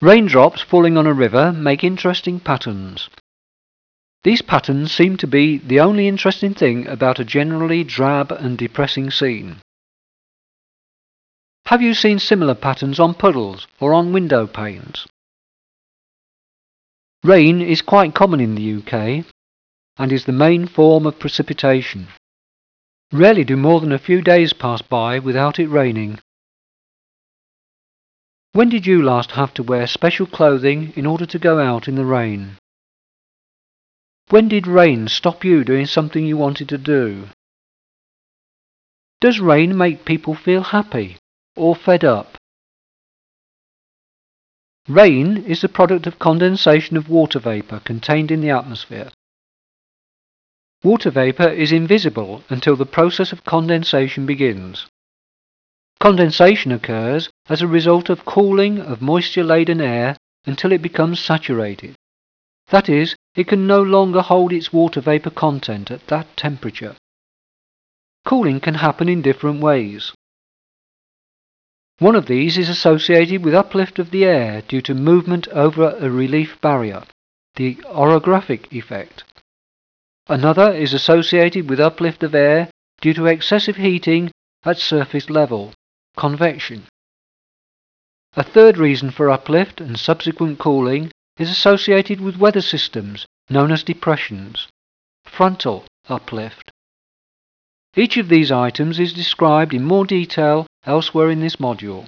Raindrops falling on a river make interesting patterns. These patterns seem to be the only interesting thing about a generally drab and depressing scene. Have you seen similar patterns on puddles or on window panes? Rain is quite common in the UK and is the main form of precipitation. Rarely do more than a few days pass by without it raining. When did you last have to wear special clothing in order to go out in the rain? When did rain stop you doing something you wanted to do? Does rain make people feel happy or fed up? Rain is the product of condensation of water vapour contained in the atmosphere. Water vapour is invisible until the process of condensation begins. Condensation occurs as a result of cooling of moisture-laden air until it becomes saturated. That is, it can no longer hold its water vapour content at that temperature. Cooling can happen in different ways. One of these is associated with uplift of the air due to movement over a relief barrier, the orographic effect. Another is associated with uplift of air due to excessive heating at surface level, convection. A third reason for uplift and subsequent cooling is associated with weather systems known as depressions, frontal uplift. Each of these items is described in more detail elsewhere in this module.